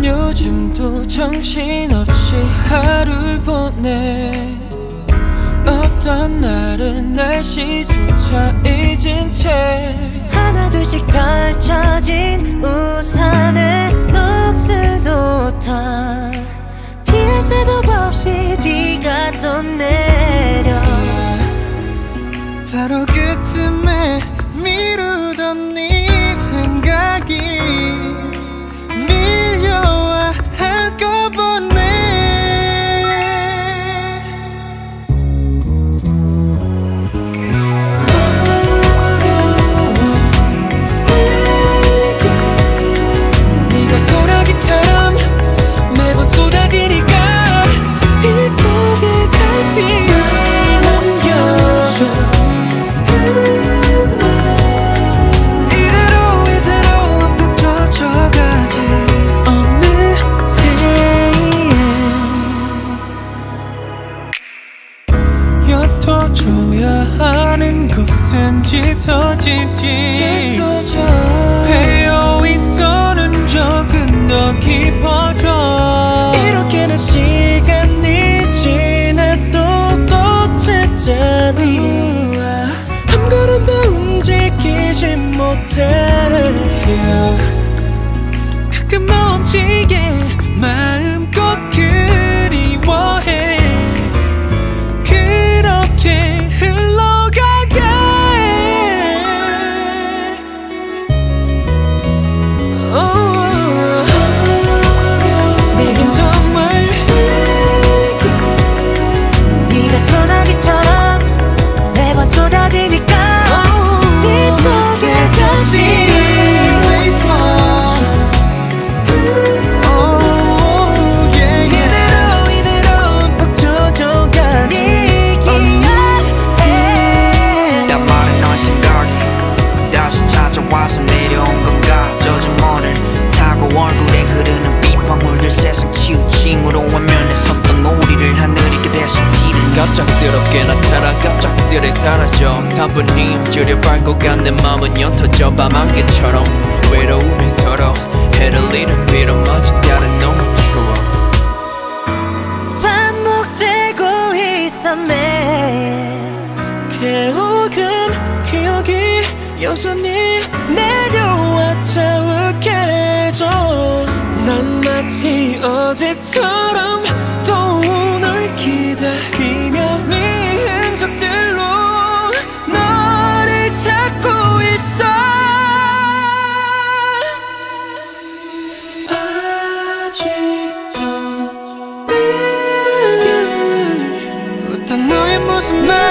요즘도 정신없이 하루를 보내. 어떤 날은 날씨조차 잊은 채 하나 둘씩 걸쳐진 우산에 넋을 놓다 피할 새도 없이 비가 또 내려. 바로 그쯤에 미루던 네 생각이 밀려와 한꺼번에. 네가 소나기처럼 매번 쏟아지니까 빗 속에 다시 남겨줘. 옅어줘야 하는 것은 짙어질지 배어있던 적은 더 깊어져. 이렇게는 시간이 지나도 똑같잖아. 한 걸음도 움직이지 못해. 가끔 멈추게 마음껏 그리워해. 와서 내려온 건가. 젖은 오늘 타고 얼굴에 흐르는 빗방울들 세상 치우침으로 외면했었던 우리를 하늘이 그 대신 티를. 갑작스럽게 나타나 갑작스레 사라져. 3분 이어주려 밟고 간 내 맘은 옅어져 밤안개처럼 외로움에 서로 해를 잃은 비로 맞은 달은 너무 추워. 반복되고 있어 매일 개옥은 기억이 여전히 내려와 자욱해져. 난 마치 어제처럼 또 오늘 기다리며 네 흔적들로 너를 찾고 있어. 아직도 웃던 너의 모습만